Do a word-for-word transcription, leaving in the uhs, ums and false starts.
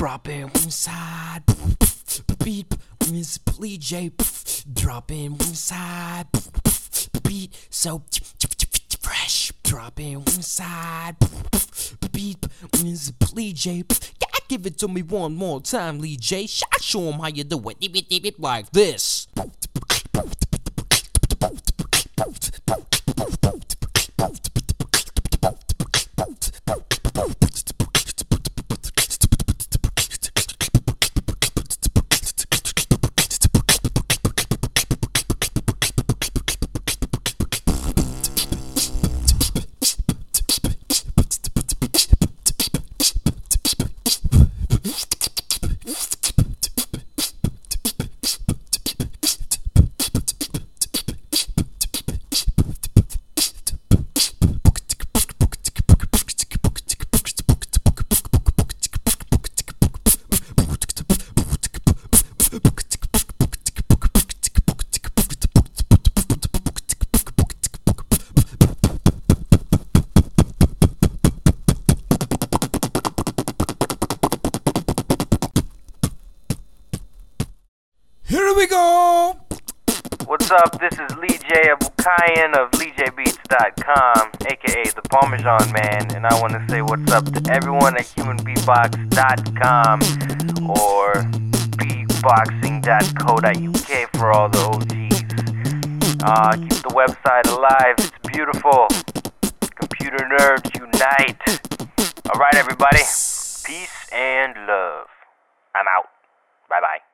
Drop in one side. Beat, Lee J. Drop in one side. Beat, so fresh. Drop in one side. Beat, Lee J. Yeah, give it to me one more time, Lee J. Show him how you do it. Like this. Here we go! What's up? This is Lee J. Abukayan of Lee J Beats dot com, aka the Parmesan Man, and I want to say what's up to everyone at Human Beatbox dot com or beatboxing dot co dot U K for all the O Gs. Uh, keep the website alive, it's beautiful. Computer nerds unite. Alright everybody, peace and love. I'm out. Bye bye.